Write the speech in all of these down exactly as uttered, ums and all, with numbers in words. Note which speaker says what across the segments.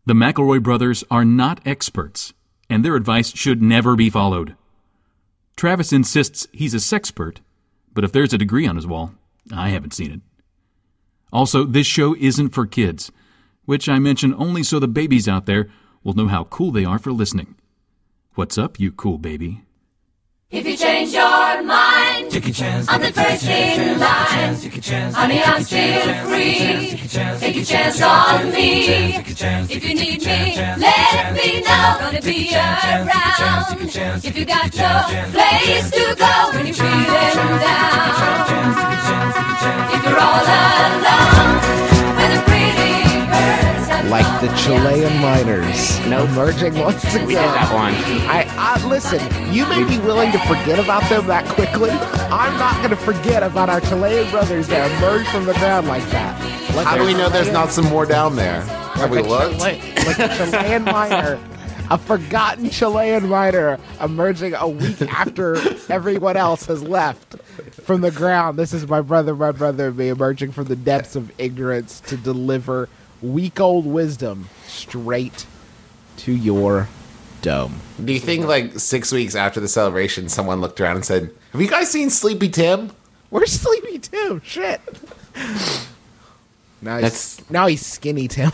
Speaker 1: The McElroy brothers are not experts, and their advice should never be followed. Travis insists he's a sexpert, but if there's a degree on his wall, I haven't seen it. Also, this show isn't for kids, which I mention only so the babies out there will know how cool they are for listening. What's up, you cool baby?
Speaker 2: If you change your mind, take a chance, I'm the first in line. Honey, I'm still free. Take a chance on me. If you need me, let me know. Gonna be around. If you got no place to go when you're feeling down. If you're all alone with a pretty bird.
Speaker 3: Like the Chilean miners.
Speaker 4: No
Speaker 3: merging once again.
Speaker 4: We did that one.
Speaker 3: I, I listen, you may be willing to forget about them that quickly. I'm not going to forget about our Chilean brothers that emerged from the ground like that. Like
Speaker 5: How do we know there's not some more down there? Have we looked?
Speaker 3: Like a Chilean miner. A forgotten Chilean miner emerging a week after everyone else has left from the ground. This is my brother, my brother, and me emerging from the depths of ignorance to deliver week-old wisdom straight to your dome.
Speaker 5: Do you think, like, six weeks after the celebration, someone looked around and said, have you guys seen Sleepy Tim?
Speaker 3: Where's Sleepy Tim? Shit. Now he's,
Speaker 4: That's...
Speaker 3: now he's Skinny Tim.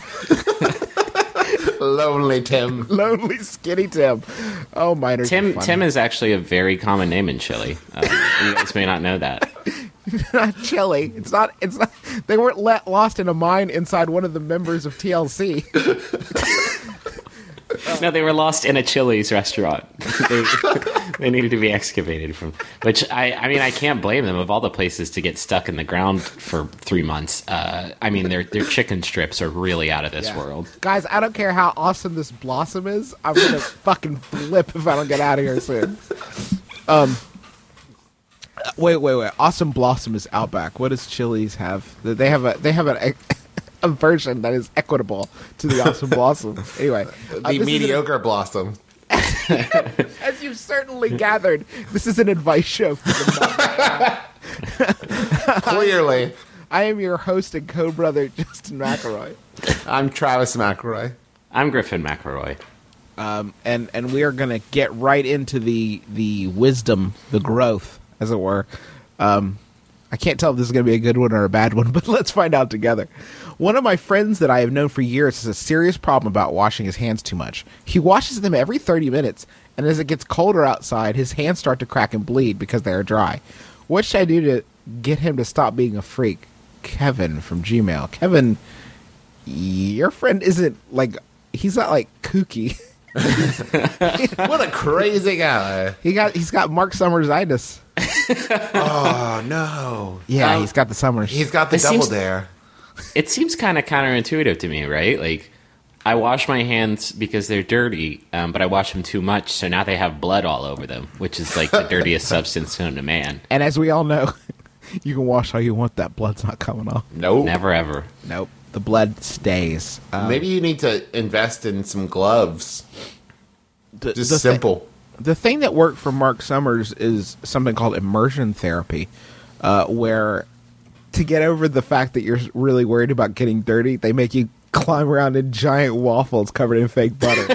Speaker 5: Lonely Tim.
Speaker 3: Lonely Skinny Tim. Oh, miners.
Speaker 4: Tim Tim is actually a very common name in Chile. Uh, you guys may not know that.
Speaker 3: Not Chile. It's not. It's not. They weren't let lost in a mine inside one of the members of T L C.
Speaker 4: No, they were lost in a Chili's restaurant. they, they needed to be excavated from. Which I, I mean, I can't blame them. Of all the places to get stuck in the ground for three months, uh, I mean, their their chicken strips are really out of this
Speaker 3: Yeah.
Speaker 4: world.
Speaker 3: Guys, I don't care how awesome this blossom is. I'm gonna fucking flip if I don't get out of here soon. Um. Wait, wait, wait! Awesome Blossom is Outback. What does Chili's have? They have a they have an, a version that is equitable to the Awesome Blossom. Anyway,
Speaker 5: The
Speaker 3: uh, this
Speaker 5: mediocre
Speaker 3: is
Speaker 5: blossom.
Speaker 3: an, as you've certainly gathered, this is an advice show for the month.
Speaker 5: Clearly.
Speaker 3: I am your host and co-brother, Justin McElroy,
Speaker 5: I'm Travis McElroy.
Speaker 4: I'm Griffin McElroy.
Speaker 3: um, and and we are gonna get right into the the wisdom, the growth, as it were. Um, I can't tell if this is going to be a good one or a bad one, but let's find out together. One of my friends that I have known for years has a serious problem about washing his hands too much. He washes them every thirty minutes, and as it gets colder outside, his hands start to crack and bleed because they are dry. What should I do to get him to stop being a freak? Kevin from Gmail. Kevin, your friend isn't, like, he's not, like, kooky.
Speaker 5: What a crazy guy.
Speaker 3: He got, he's got Mark Summers-itis.
Speaker 5: Oh, no.
Speaker 3: Yeah,
Speaker 4: Um,
Speaker 3: he's got the Summers.
Speaker 5: He's got the
Speaker 4: It
Speaker 5: double
Speaker 4: seems-
Speaker 5: dare.
Speaker 4: It seems kind of counterintuitive to me, right? Like, I wash my hands because they're dirty, um, but I wash them too much, so now they have blood all over them, which is like the dirtiest substance known to man.
Speaker 3: And as we all know, you can wash all you want, that blood's not coming off.
Speaker 5: Nope.
Speaker 4: Never ever.
Speaker 3: Nope. The blood stays. Um,
Speaker 5: Maybe you need to invest in some gloves.
Speaker 3: the,
Speaker 5: Just
Speaker 3: the thi-
Speaker 5: simple.
Speaker 3: the thing that worked for Mark Summers is something called immersion therapy, uh, where to get over the fact that you're really worried about getting dirty, they make you climb around in giant waffles covered in fake butter.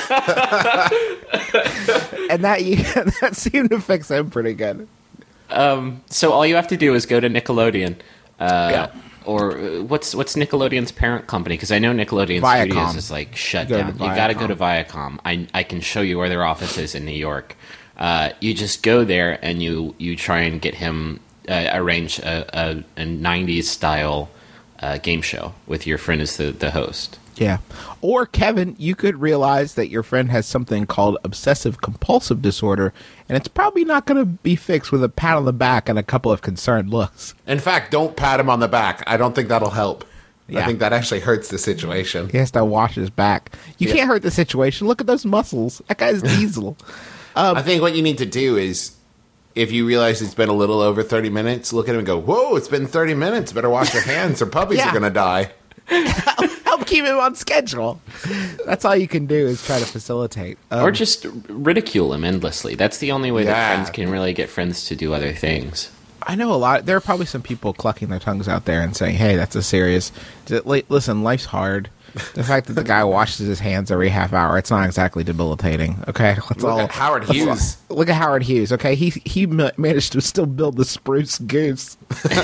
Speaker 3: And that you, that seemed to fix him pretty good.
Speaker 4: Um, so all you have to do is go to Nickelodeon. Uh,
Speaker 3: Yeah.
Speaker 4: Or uh, what's what's Nickelodeon's parent company? Because I know Nickelodeon
Speaker 3: Viacom.
Speaker 4: Studios is like shut
Speaker 3: You go
Speaker 4: down.
Speaker 3: to
Speaker 4: You got to go
Speaker 3: Viacom.
Speaker 4: to Viacom. I I can show you where their office is in New York. Uh, you just go there and you you try and get him uh, arrange a, a, a nineties style uh, game show with your friend as the, the host.
Speaker 3: Yeah. Or, Kevin, you could realize that your friend has something called obsessive compulsive disorder, and it's probably not going to be fixed with a pat on the back and a couple of concerned looks.
Speaker 5: In fact, don't pat him on the back. I don't think that'll help.
Speaker 3: Yeah.
Speaker 5: I think that actually hurts the situation.
Speaker 3: He has to wash his back. You
Speaker 5: Yeah.
Speaker 3: can't hurt the situation. Look at those muscles. That guy's diesel.
Speaker 5: I think what you need to do is, if you realize it's been a little over thirty minutes, look at him and go, whoa, it's been thirty minutes. Better wash your hands or puppies
Speaker 3: Yeah.
Speaker 5: are going to die.
Speaker 3: Help keep him on schedule. That's all you can do is try to facilitate. Um,
Speaker 4: Or just ridicule him endlessly. That's the only way that
Speaker 5: Yeah.
Speaker 4: friends can really get friends to do other things.
Speaker 3: I know a lot. There are probably some people clucking their tongues out there and saying, hey, that's a serious... Li- Listen, life's hard. The fact that the guy washes his hands every half hour, it's not exactly debilitating. Okay, let's
Speaker 5: Look
Speaker 3: all
Speaker 5: at Howard
Speaker 3: let's all-
Speaker 5: Hughes.
Speaker 3: look at Howard Hughes. Okay, he he ma- managed to still build the spruce goose.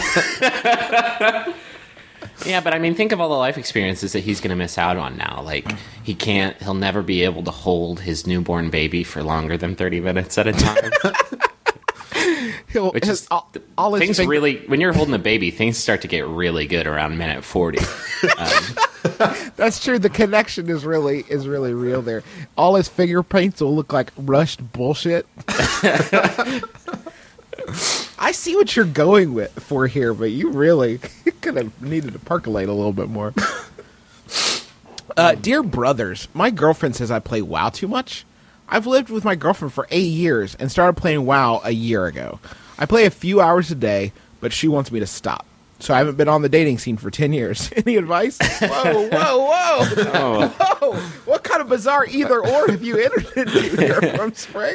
Speaker 4: Yeah, but I mean, think of all the life experiences that he's going to miss out on now. Like, he can't, he'll never be able to hold his newborn baby for longer than thirty minutes at a time.
Speaker 3: He'll,
Speaker 4: Which
Speaker 3: his,
Speaker 4: is,
Speaker 3: all, all his
Speaker 4: things
Speaker 3: fing-
Speaker 4: really, when you're holding a baby, things start to get really good around minute forty. Um,
Speaker 3: That's true. The connection is really is really real there. All his fingerprints will look like rushed bullshit. I see what you're going with for here, but you really could have needed to percolate a little bit more. Uh, dear brothers, my girlfriend says I play WoW too much. I've lived with my girlfriend for eight years and started playing WoW a year ago. I play a few hours a day, but she wants me to stop. So I haven't been on the dating scene for ten years. Any advice? Whoa, whoa, whoa.
Speaker 4: oh,
Speaker 3: Whoa. What kind of bizarre either or have you entered into here from Spring?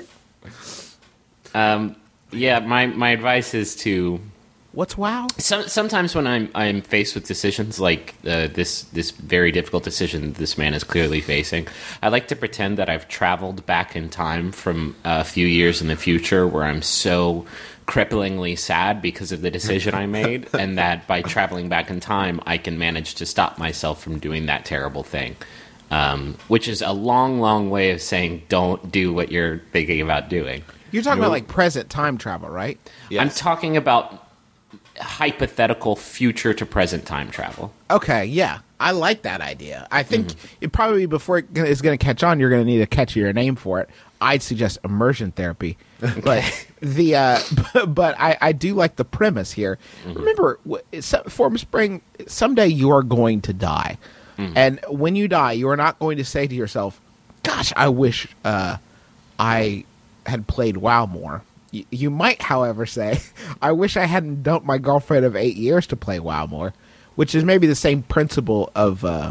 Speaker 4: um, yeah, my, my advice is to
Speaker 3: What's WoW?
Speaker 4: Some, sometimes when I'm I'm faced with decisions like uh, this this very difficult decision this man is clearly facing, I like to pretend that I've traveled back in time from a few years in the future where I'm so cripplingly sad because of the decision I made, and that by traveling back in time, I can manage to stop myself from doing that terrible thing. Um, which is a long, long way of saying don't do what you're thinking about doing.
Speaker 3: You're talking about like present time travel, right?
Speaker 5: Yes.
Speaker 4: I'm talking about hypothetical future to present time travel.
Speaker 3: Okay, yeah. I like that idea. I think it probably before it is going to catch on, you're going to need a catchier name for it. I'd suggest immersion therapy. But the uh, but I, I do like the premise here. Remember, w- some- Form Spring, someday you are going to die. And when you die, you are not going to say to yourself, gosh, I wish uh, I had played WoW more. Y- You might, however, say, I wish I hadn't dumped my girlfriend of eight years to play WoW more, which is maybe the same principle of uh,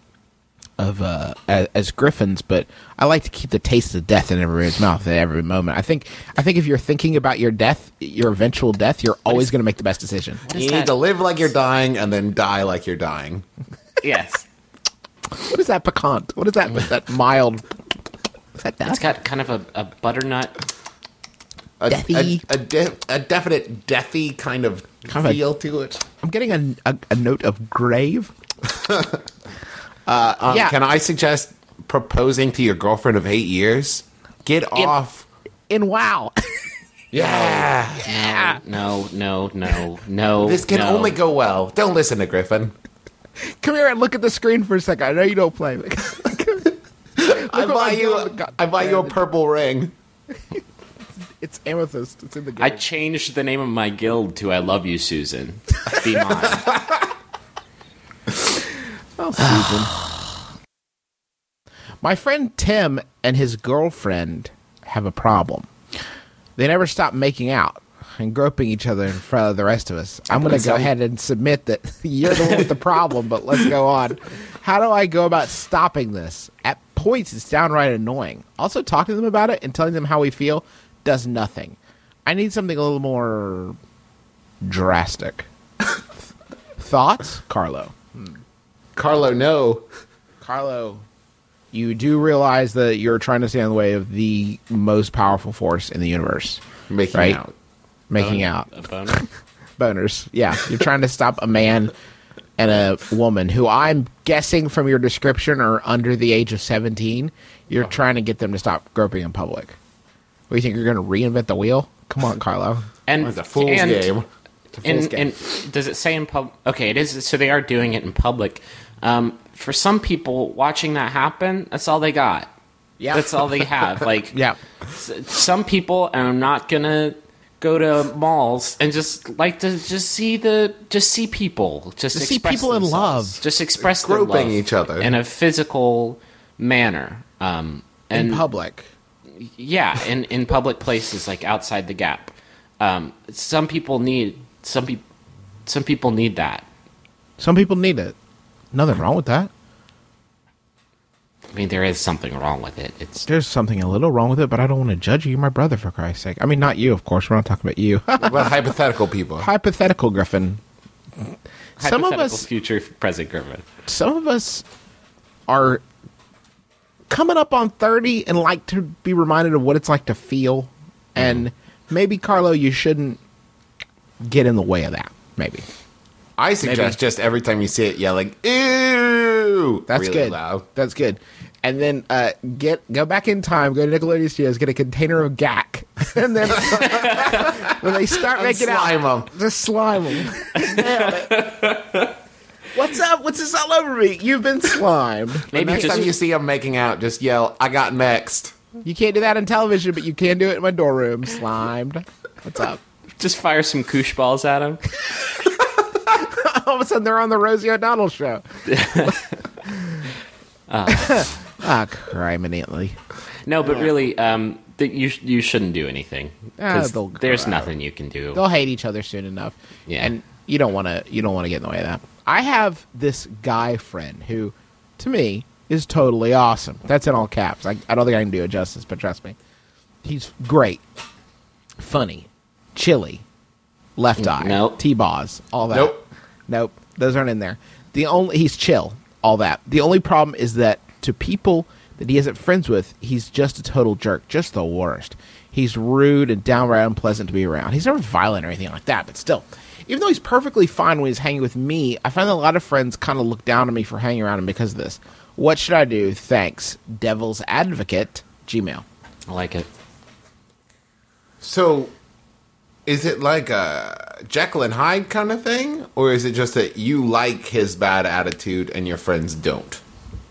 Speaker 3: of uh, as, as Griffins, but I like to keep the taste of death in everyone's mouth at every moment. I think I think if you're thinking about your death, your eventual death, you're always going to make the best decision.
Speaker 5: You need to live like you're dying and then die like you're dying.
Speaker 4: Yes.
Speaker 3: What is that piquant? What is that? that mild? Is that
Speaker 4: It's
Speaker 3: death?
Speaker 4: got kind of a, a butternut.
Speaker 5: A,
Speaker 3: Deathy.
Speaker 5: a, a, de- a definite deathy kind of
Speaker 3: Kind of a-
Speaker 5: feel to it.
Speaker 3: I'm getting a, a, a note of grave.
Speaker 5: Um,
Speaker 3: Yeah.
Speaker 5: Can I suggest proposing to your girlfriend of eight years? Get off.
Speaker 3: In WoW.
Speaker 5: Yeah.
Speaker 3: Yeah.
Speaker 4: No, no, no, no.
Speaker 5: This can
Speaker 4: no.
Speaker 5: only go well. Don't listen to Griffin.
Speaker 3: Come here and look at the screen for a second. I know you don't play.
Speaker 5: I
Speaker 3: what
Speaker 5: buy
Speaker 3: my
Speaker 5: you.
Speaker 3: girl-
Speaker 5: A, I buy you a purple ring.
Speaker 3: It's amethyst. It's in the game.
Speaker 4: I changed the name of my guild to I Love You, Susan. Be mine.
Speaker 3: Oh, Susan. My friend Tim and his girlfriend have a problem. They never stop making out and groping each other in front of the rest of us. I'm going to go ahead and submit that you're the one with the problem, but let's go on. How do I go about stopping this? At points, it's downright annoying. Also, talking to them about it and telling them how we feel does nothing. I need something a little more drastic. Thoughts? Carlo.
Speaker 5: Carlo, no.
Speaker 3: Carlo, you do realize that you're trying to stand in the way of the most powerful force in the universe.
Speaker 5: Making
Speaker 3: Right?
Speaker 5: out.
Speaker 3: Making out.
Speaker 4: A boner?
Speaker 3: Boners. Yeah. You're trying to stop a man and a woman who I'm guessing from your description are under the age of seventeen. You're trying to get them to stop groping in public. What do you think? You're going to reinvent the wheel? Come on, Carlo.
Speaker 4: And
Speaker 5: It's a fool's
Speaker 4: and,
Speaker 5: game.
Speaker 4: And,
Speaker 3: game.
Speaker 4: and does it say in pub? Okay, it is. So they are doing it in public. Um, for some people, watching that happen, that's all they got.
Speaker 3: Yeah.
Speaker 4: That's all they have. Like,
Speaker 3: Yeah.
Speaker 4: s- some people, and I'm not gonna go to malls and just like to just see the just see people, just,
Speaker 3: Just see
Speaker 4: express
Speaker 3: people in
Speaker 4: themselves.
Speaker 3: love.
Speaker 4: just express their
Speaker 5: Groping
Speaker 4: love
Speaker 5: each other.
Speaker 4: in a physical manner. Um, and
Speaker 3: In public.
Speaker 4: yeah, in, in public places like outside the Gap. Um, some people need some people some people need that.
Speaker 3: Some people need it. Nothing wrong with that.
Speaker 4: I mean, there is something wrong with it. It's
Speaker 3: There's something a little wrong with it, but I don't want to judge you. You're my brother, for Christ's sake. I mean, not you, of course. We're not talking about you.
Speaker 5: But hypothetical people.
Speaker 3: Hypothetical, Griffin. Some of
Speaker 4: hypothetical
Speaker 3: us,
Speaker 4: future present Griffin.
Speaker 3: some of us are coming up on thirty and like to be reminded of what it's like to feel, and maybe, Carlo, you shouldn't get in the way of that. Maybe.
Speaker 5: I suggest
Speaker 3: Maybe.
Speaker 5: just every time you see it, yelling, ew!
Speaker 3: That's
Speaker 5: really
Speaker 3: good.
Speaker 5: loud.
Speaker 3: That's good. And then uh, get go back in time, go to Nickelodeon Studios, get a container of G A C, and then when they start
Speaker 5: And
Speaker 3: making
Speaker 5: slime
Speaker 3: out,
Speaker 5: 'em.
Speaker 3: just slime them. What's up? What's this all over me? You've been slimed.
Speaker 4: Maybe
Speaker 5: Next
Speaker 4: just
Speaker 5: time you see them making out, just yell, I got next.
Speaker 3: You can't do that on television, but you can do it in my dorm room. Slimed. What's up?
Speaker 4: just fire some koosh balls at him.
Speaker 3: All of a sudden, they're on the Rosie O'Donnell show. Ah, criminally.
Speaker 4: No, but really, um, th- you sh- you shouldn't do anything.
Speaker 3: Ah,
Speaker 4: 'Cause
Speaker 3: they'll
Speaker 4: there's
Speaker 3: grow.
Speaker 4: nothing you can do.
Speaker 3: They'll hate each other soon enough.
Speaker 4: Yeah.
Speaker 3: And you don't want to you don't want to get in the way of that. I have this guy friend who, to me, is totally awesome. That's in all caps. I, I don't think I can do it justice, but trust me. He's great. Funny. Chilly. Left eye.
Speaker 4: nope.
Speaker 3: T-Boz. All that.
Speaker 5: Nope.
Speaker 3: Nope. Those aren't in there. The only he's chill. All that. The only problem is that to people that he isn't friends with, he's just a total jerk. Just the worst. He's rude and downright unpleasant to be around. He's never violent or anything like that, but still. Even though he's perfectly fine when he's hanging with me, I find that a lot of friends kind of look down on me for hanging around him because of this. What should I do? Thanks. Devil's Advocate, Gmail.
Speaker 4: I like it.
Speaker 5: So, is it like a Jekyll and Hyde kind of thing? Or is it just that you like his bad attitude and your friends don't?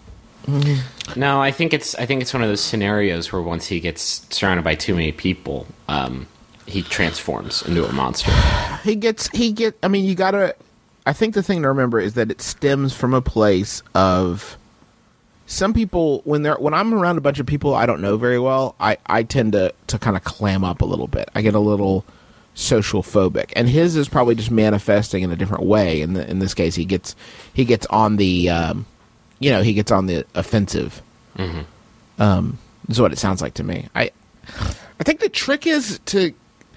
Speaker 4: No, I think it's I think it's one of those scenarios where once he gets surrounded by too many people, um, he transforms into a monster.
Speaker 3: He gets, he get, I mean, you gotta, I think the thing to remember is that it stems from a place of some people, when they're, when I'm around a bunch of people I don't know very well, I, I tend to, to kind of clam up a little bit. I get a little social phobic, and his is probably just manifesting in a different way. In the, in this case, he gets, he gets on the, um, you know, he gets on the offensive.
Speaker 4: Mm-hmm.
Speaker 3: Um, is what it sounds like to me. I, I think the trick is to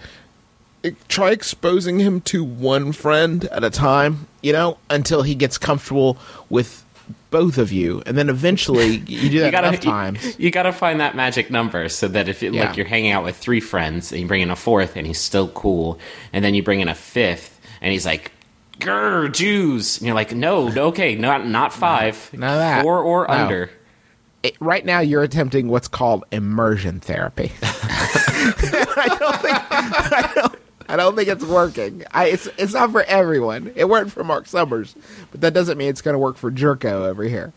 Speaker 3: try exposing him to one friend at a time, you know, until he gets comfortable with both of you, and then eventually you do that
Speaker 4: you gotta,
Speaker 3: enough times.
Speaker 4: You, you gotta find that magic number so that if it,
Speaker 3: Yeah.
Speaker 4: like you're hanging out with three friends and you bring in a fourth and he's still cool, and then you bring in a fifth and he's like, grr, Jews, and you're like, no, okay, not not five,
Speaker 3: None of that.
Speaker 4: four or
Speaker 3: No.
Speaker 4: under.
Speaker 3: It, right now, you're attempting what's called immersion therapy. I don't think I don't, I don't think it's working. I, it's it's not for everyone. It worked for Mark Summers, but that doesn't mean it's going to work for Jerko over here.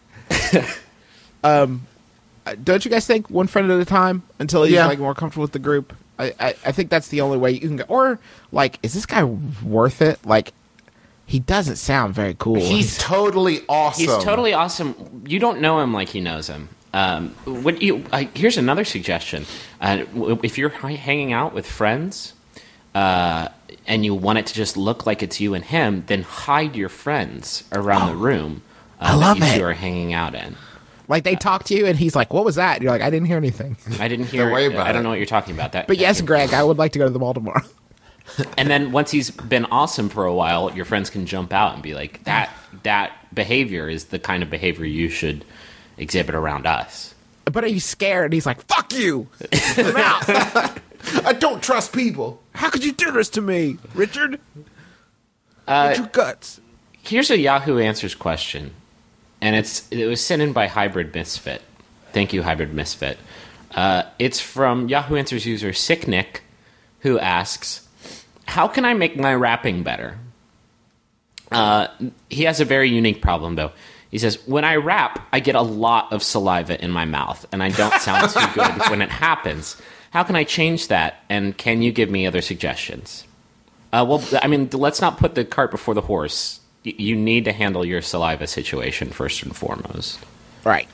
Speaker 3: um, uh, don't you guys think one friend at a time until he's
Speaker 5: Yeah.
Speaker 3: like more comfortable with the group? I, I I think that's the only way you can go. Or like, is this guy worth it? Like, he doesn't sound very cool.
Speaker 5: He's totally awesome.
Speaker 4: He's totally awesome. You don't know him like he knows him. Um, what you uh, here's another suggestion. Uh, w- if you're h- hanging out with friends, uh, and you want it to just look like it's you and him, then hide your friends around the room uh,
Speaker 3: I love
Speaker 4: that you
Speaker 3: it.
Speaker 4: two are hanging out in.
Speaker 3: Like, they talk to you, and he's like, "What was that?" And you're like, "I didn't hear anything."
Speaker 4: I didn't hear.
Speaker 5: Don't worry about
Speaker 4: I don't
Speaker 5: it.
Speaker 4: know what you're talking about. That,
Speaker 3: But
Speaker 4: that
Speaker 3: yes,
Speaker 4: came-
Speaker 3: Greg, I would like to go to the mall tomorrow.
Speaker 4: And then once he's been awesome for a while, your friends can jump out and be like, "That that behavior is the kind of behavior you should exhibit around us."
Speaker 3: But he's scared. He's like, "Fuck you! I'm out.
Speaker 5: I don't trust people.
Speaker 3: How could you do this to me, Richard?
Speaker 4: Uh,
Speaker 3: With your guts."
Speaker 4: Here's a Yahoo Answers question, and it's it was sent in by Hybrid Misfit. Thank you, Hybrid Misfit. Uh, it's from Yahoo Answers user Sicknick, who asks, "How can I make my rapping better?" Uh, he has a very unique problem, though. He says, "When I rap, I get a lot of saliva in my mouth, and I don't sound too good when it happens. How can I change that? And can you give me other suggestions?" Uh, well, I mean, let's not put the cart before the horse. Y- you need to handle your saliva situation first and foremost.
Speaker 3: Right.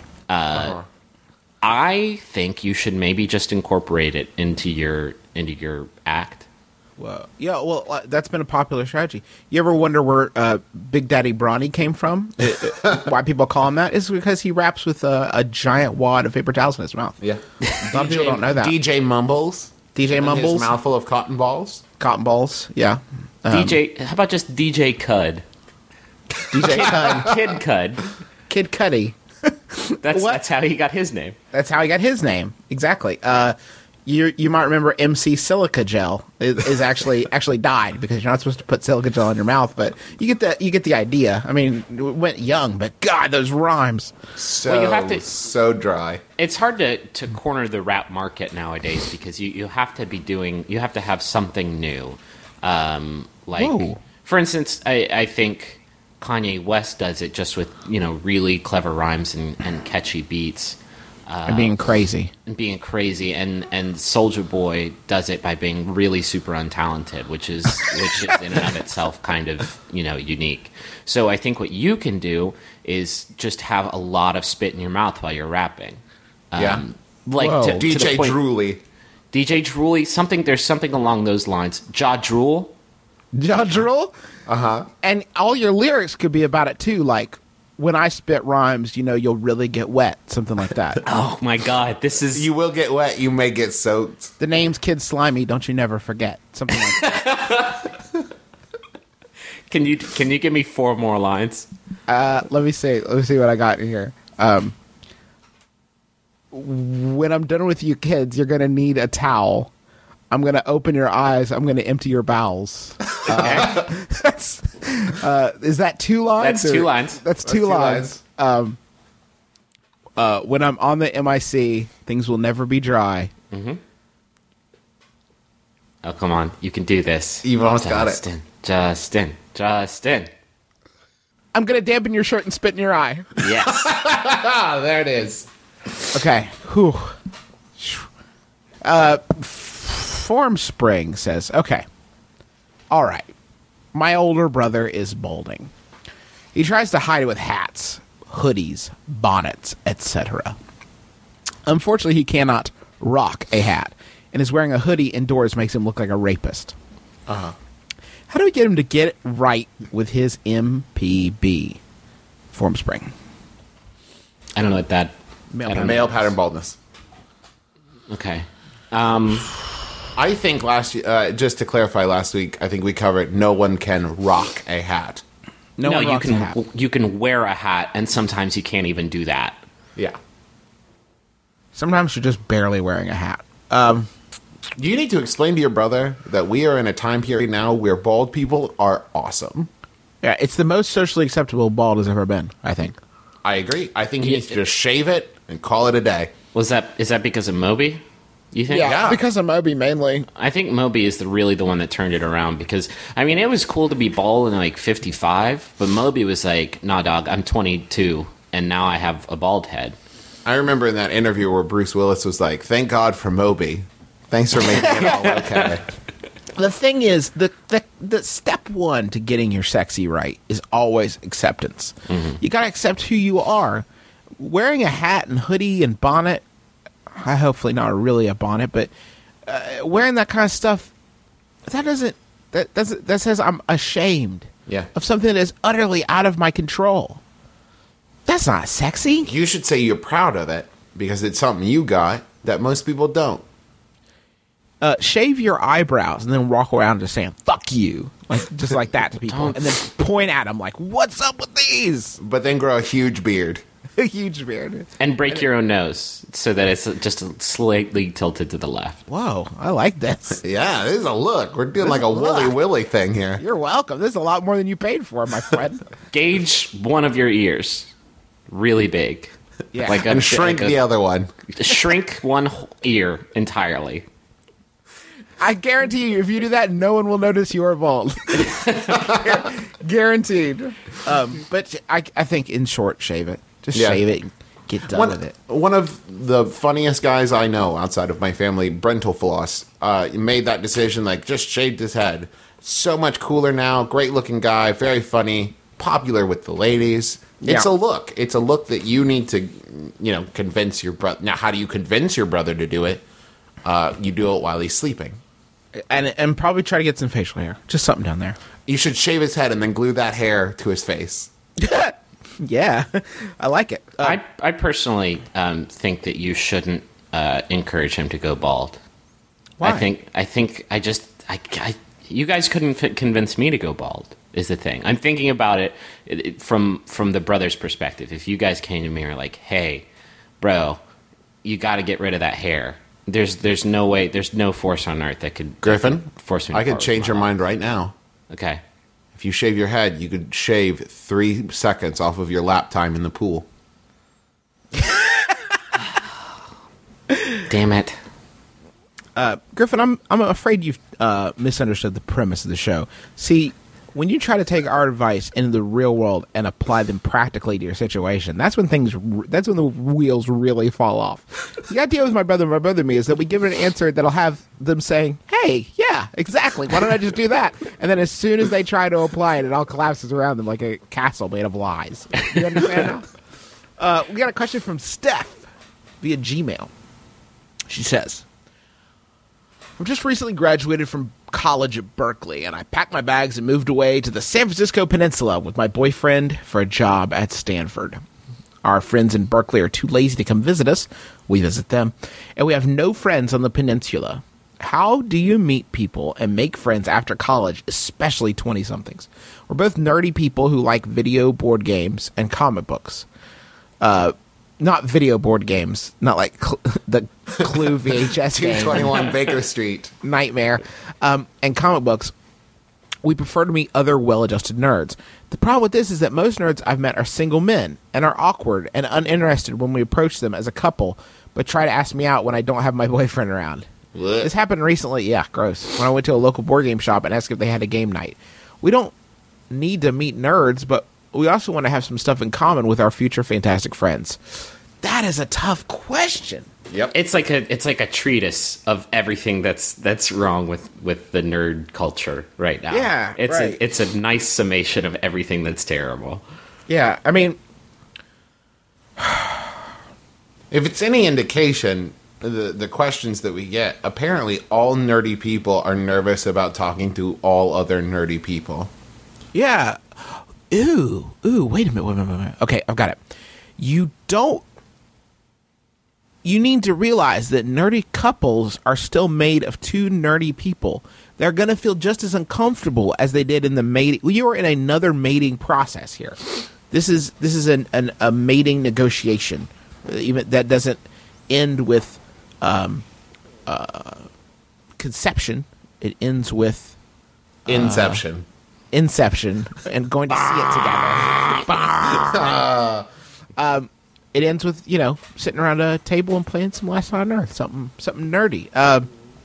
Speaker 4: I think you should maybe just incorporate it into your into your act.
Speaker 3: Well, yeah. Well, uh, that's been a popular strategy. You ever wonder where uh, Big Daddy Brawny came from? It- it- why people call him that is because he raps with a, a giant wad of paper towels in his mouth.
Speaker 5: Yeah.
Speaker 3: A lot of people don't know that.
Speaker 5: D J Mumbles.
Speaker 3: D J
Speaker 5: And
Speaker 3: Mumbles,
Speaker 5: His mouthful of cotton balls.
Speaker 3: cotton balls. Yeah. Um,
Speaker 4: D J, how about just D J Cud?
Speaker 3: D J Cud,
Speaker 4: Kid Cud.
Speaker 3: Kid Cudi.
Speaker 4: That's
Speaker 3: What?
Speaker 4: that's how he got his name.
Speaker 3: That's how he got his name. Exactly. Uh, you you might remember M C Silica Gel is, is actually actually died because you're not supposed to put silica gel in your mouth, but you get the you get the idea. I mean, it went young, but God, those rhymes.
Speaker 5: So
Speaker 4: Well, you have to-
Speaker 5: so dry.
Speaker 4: It's hard to, to corner the rap market nowadays because you, you have to be doing you have to have something new. Um, like
Speaker 3: Whoa.
Speaker 4: for instance, I, I think Kanye West does it just with, you know, really clever rhymes and, and catchy beats.
Speaker 3: And being crazy.
Speaker 4: And being crazy, and and Soulja Boy does it by being really super untalented, which is which is in and of itself kind of, you know, unique. So I think what you can do is just have a lot of spit in your mouth while you're rapping. Um,
Speaker 5: Yeah.
Speaker 4: like
Speaker 3: Whoa.
Speaker 4: to, to
Speaker 5: D J
Speaker 4: the point,
Speaker 5: Drooly.
Speaker 4: D J Drooly, something. There's something along those lines. Ja Drool.
Speaker 3: Ja Drool?
Speaker 5: Uh-huh.
Speaker 3: And all your lyrics could be about it too, like when I spit rhymes, you know, you'll really get wet, something like that.
Speaker 4: Oh my God, this is
Speaker 5: You will get wet. You may get soaked.
Speaker 3: The name's Kid Slimy, don't you never forget, something like that.
Speaker 4: Can you can you give me four more lines?
Speaker 3: Uh, let me see. Let me see what I got in here. Um, when I'm done with you kids, you're gonna need a towel. I'm gonna open your eyes. I'm gonna empty your bowels. Uh, that's, uh, is that two lines?
Speaker 4: That's
Speaker 3: or-
Speaker 4: two lines.
Speaker 3: That's two,
Speaker 5: two
Speaker 3: lines. Um, uh, when I'm on the M I C, things will never be dry.
Speaker 4: Oh, come on, you can do this.
Speaker 5: You've almost got it.
Speaker 4: Justin, Justin, Justin.
Speaker 3: I'm gonna dampen your shirt and spit in your eye.
Speaker 4: Yes.
Speaker 5: Ah, there it is.
Speaker 3: Okay. Whew. Uh, Form Spring says, okay. All right. My older brother is balding. He tries to hide it with hats, hoodies, bonnets, et cetera. Unfortunately, he cannot rock a hat, and is wearing a hoodie indoors makes him look like a rapist.
Speaker 5: Uh-huh.
Speaker 3: How do we get him to get it right with his M P B? Form Spring.
Speaker 4: I don't know what that.
Speaker 3: Male
Speaker 4: I don't
Speaker 5: Male
Speaker 4: know.
Speaker 5: pattern baldness.
Speaker 4: Okay. Um,
Speaker 5: I think last uh, just to clarify, last week I think we covered no one can rock a hat.
Speaker 3: No,
Speaker 4: no,
Speaker 3: one
Speaker 4: you
Speaker 3: rocks a
Speaker 4: can
Speaker 3: hat.
Speaker 4: you can wear a hat, and sometimes you can't even do that.
Speaker 5: Yeah.
Speaker 3: Sometimes you're just barely wearing a hat. Um,
Speaker 5: You need to explain to your brother that we are in a time period now where bald people are awesome.
Speaker 3: yeah, it's the most socially acceptable bald has ever been, I think.
Speaker 5: I agree. I think he
Speaker 4: Yeah.
Speaker 5: needs to just shave it and call it a day.
Speaker 4: Was that is that because of Moby? You think?
Speaker 5: Yeah.
Speaker 3: because of Moby mainly.
Speaker 4: I think Moby is the really the one that turned it around because I mean it was cool to be bald and like fifty-five, but Moby was like, "Nah, dog, I'm twenty-two and now I have a bald head."
Speaker 5: I remember in that interview where Bruce Willis was like, "Thank God for Moby. Thanks for making it all okay."
Speaker 3: The thing is, the, the the step one to getting your sexy right is always acceptance. You got to accept who you are. Wearing a hat and hoodie and bonnet, I hopefully not really a bonnet, but uh, wearing that kind of stuff, that doesn't that doesn't that says I'm ashamed
Speaker 5: Yeah.
Speaker 3: of something that is utterly out of my control. That's not sexy.
Speaker 5: You should say you're proud of it because it's something you got that most people don't.
Speaker 3: Uh, shave your eyebrows and then walk around just saying "fuck you," like just like that to people,
Speaker 4: Don't.
Speaker 3: and then point at them like, "What's up with these?"
Speaker 5: But then grow a huge beard.
Speaker 3: A huge beard.
Speaker 4: And break your own nose so that it's just slightly tilted to the left.
Speaker 3: Whoa, I like this.
Speaker 5: Yeah, this is a look. We're doing
Speaker 3: This
Speaker 5: like a
Speaker 3: is a
Speaker 5: Wooly
Speaker 3: look.
Speaker 5: Willy thing here.
Speaker 3: You're welcome. This is a lot more than you paid for, my friend.
Speaker 4: Gauge one of your ears, really big.
Speaker 3: Yeah.
Speaker 4: like a,
Speaker 5: And shrink
Speaker 4: like a-
Speaker 5: the other one.
Speaker 4: Shrink one whole ear entirely.
Speaker 3: I guarantee you, if you do that, no one will notice you are bald. Guaranteed. Um, but I, I think, in short, shave it. Just
Speaker 5: Yeah.
Speaker 3: shave it and get done
Speaker 5: One,
Speaker 3: with it.
Speaker 5: one of the funniest guys I know outside of my family, Brental Floss, uh, made that decision, like, just shaved his head. So much cooler now. Great looking guy. Very funny. Popular with the ladies. It's
Speaker 3: Yeah.
Speaker 5: a look. It's a look that you need to, you know, convince your brother. Now, how do you convince your brother to do it? Uh, you do it while he's sleeping.
Speaker 3: And and probably try to get some facial hair. Just something down there.
Speaker 5: You should shave his head and then glue that hair to his face.
Speaker 3: Yeah, I like it. Uh,
Speaker 4: I I personally um, think that you shouldn't uh, encourage him to go bald.
Speaker 3: Why?
Speaker 4: I think I think I just I, I you guys couldn't f- convince me to go bald. Is the thing. I'm thinking about it, it, it from from the brother's perspective. If you guys came to me and were like, "Hey, bro, you got to get rid of that hair." There's there's no way. There's no force on earth that could
Speaker 5: Griffin,
Speaker 4: force me. To
Speaker 5: I could
Speaker 4: part
Speaker 5: change
Speaker 4: with
Speaker 5: your
Speaker 4: my
Speaker 5: mind right now.
Speaker 4: Okay.
Speaker 5: If you shave your head, you could shave three seconds off of your lap time in the pool.
Speaker 4: Damn it.
Speaker 3: Uh, Griffin, I'm I'm afraid you've uh, misunderstood the premise of the show. See, when you try to take our advice into the real world and apply them practically to your situation, that's when things that's when the wheels really fall off. The idea with my brother and my brother and me is that we give it an answer that'll have them saying, "Hey, yeah, exactly. Why don't I just do that?" And then as soon as they try to apply it, it all collapses around them like a castle made of lies. You understand now? Uh, we got a question from Steph via Gmail. She says, "I've just recently graduated from college at Berkeley, and I packed my bags and moved away to the San Francisco Peninsula with my boyfriend for a job at Stanford. Our friends in Berkeley are too lazy to come visit us. We visit them, and we have no friends on the peninsula. How do you meet people and make friends after college, especially twenty-somethings? We're both nerdy people who like video board games and comic books. Uh... Not video board games, not like cl- the Clue V H S game.
Speaker 5: two twenty-one Baker Street.
Speaker 3: Nightmare. Um, and comic books. We prefer to meet other well-adjusted nerds. The problem with this is that most nerds I've met are single men and are awkward and uninterested when we approach them as a couple, but try to ask me out when I don't have my boyfriend around.
Speaker 5: What?
Speaker 3: This happened recently. Yeah, gross. When I went to a local board game shop and asked if they had a game night. We don't need to meet nerds, but we also want to have some stuff in common with our future fantastic friends. That is a tough question.
Speaker 5: Yep.
Speaker 4: It's like a it's like a treatise of everything that's that's wrong with, with the nerd culture right now.
Speaker 3: Yeah,
Speaker 4: it's
Speaker 3: right.
Speaker 4: a, it's a nice summation of everything that's terrible.
Speaker 3: Yeah, I mean,
Speaker 5: If it's any indication, the the questions that we get, apparently all nerdy people are nervous about talking to all other nerdy people.
Speaker 3: yeah. Ooh, ooh, wait a minute, wait a minute, wait a minute. Okay, I've got it. You don't... You need to realize that nerdy couples are still made of two nerdy people. They're going to feel just as uncomfortable as they did in the mating. You are in another mating process here. This is this is an, an a mating negotiation. Even that doesn't end with um, uh, conception. It ends with
Speaker 5: Inception.
Speaker 3: inception and going to see it together. um, it ends with, you know, sitting around a table and playing some Last Night on Earth, something something nerdy. Uh,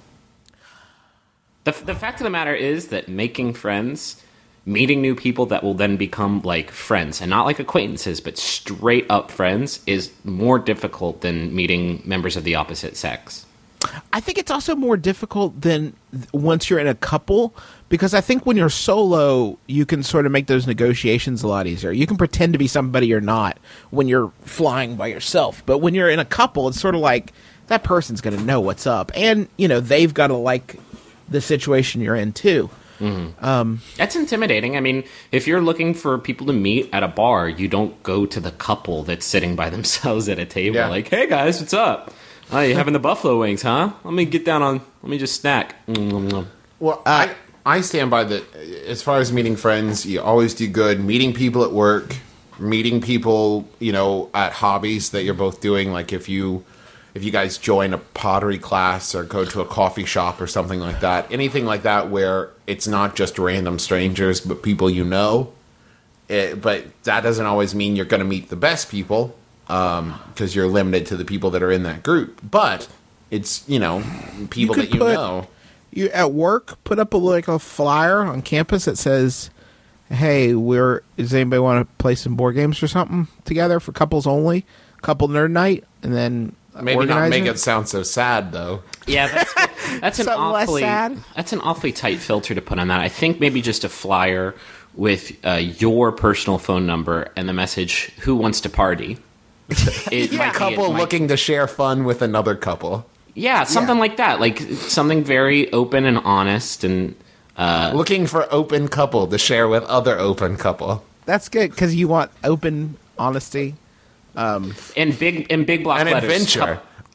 Speaker 4: The the fact of the matter is that making friends, meeting new people that will then become like friends and not like acquaintances, but straight up friends, is more difficult than meeting members of the opposite sex.
Speaker 3: I think it's also more difficult than th- once you're in a couple, because I think when you're solo, you can sort of make those negotiations a lot easier. You can pretend to be somebody you're not when you're flying by yourself. But when you're in a couple, it's sort of like that person's going to know what's up. And, you know, they've got to like the situation you're in, too.
Speaker 4: Mm-hmm.
Speaker 3: Um,
Speaker 4: That's intimidating. I mean, if you're looking for people to meet at a bar, you don't go to the couple that's sitting by themselves at a table
Speaker 5: Yeah.
Speaker 4: like, hey, guys, what's up? Oh, you having the buffalo wings, huh? Let me get down on, let me just snack. Mm-hmm.
Speaker 5: Well, I, I stand by that. As far as meeting friends, you always do good. Meeting people at work, meeting people, you know, at hobbies that you're both doing. Like if you, if you guys join a pottery class or go to a coffee shop or something like that, anything like that where it's not just random strangers but people you know. It, but that doesn't always mean you're going to meet the best people. Um, because you're limited to the people that are in that group. But it's, you know, people
Speaker 3: You
Speaker 5: that
Speaker 3: could
Speaker 5: you
Speaker 3: put-
Speaker 5: know.
Speaker 3: you at work, put up a like a flyer on campus that says, "Hey, we're does anybody want to play some board games or something together for couples only? Couple nerd night," and then
Speaker 5: Maybe not
Speaker 3: organize
Speaker 5: make it sound so sad, though.
Speaker 4: Yeah, that's that's an
Speaker 3: Something less
Speaker 4: awfully
Speaker 3: sad?
Speaker 4: that's an awfully tight filter to put on that. I think maybe just a flyer with uh, your personal phone number and the message "Who wants to party?" It might be-
Speaker 5: Couple
Speaker 4: it might-
Speaker 5: looking to share fun with another couple.
Speaker 4: yeah, something like that, like something very open and honest, and uh,
Speaker 5: Looking for open couple to share with other open couple.
Speaker 3: That's good because you want open honesty.
Speaker 4: in big in big block
Speaker 5: An
Speaker 4: letters.
Speaker 5: adventure.
Speaker 4: cou-